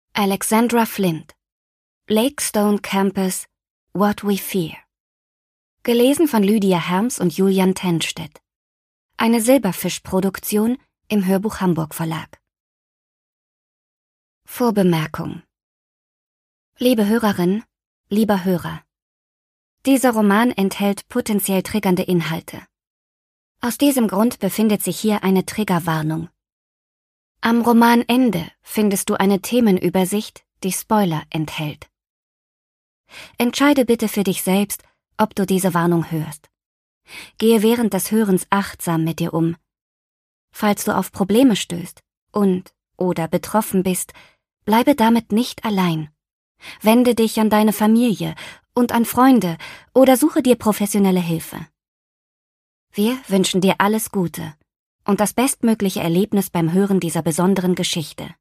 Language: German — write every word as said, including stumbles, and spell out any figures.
Alexandra Flint. Lakestone Campus, What We Fear. Gelesen von Lydia Herms und Julian Tenstedt. Eine Silberfisch-Produktion im Hörbuch Hamburg Verlag. Vorbemerkung. Liebe Hörerin, lieber Hörer. Dieser Roman enthält potenziell triggernde Inhalte. Aus diesem Grund befindet sich hier eine Triggerwarnung. Am Romanende findest du eine Themenübersicht, die Spoiler enthält. Entscheide bitte für dich selbst, ob du diese Warnung hörst. Gehe während des Hörens achtsam mit dir um. Falls du auf Probleme stößt und oder betroffen bist, bleibe damit nicht allein. Wende dich an deine Familie und an Freunde oder suche dir professionelle Hilfe. Wir wünschen dir alles Gute und das bestmögliche Erlebnis beim Hören dieser besonderen Geschichte.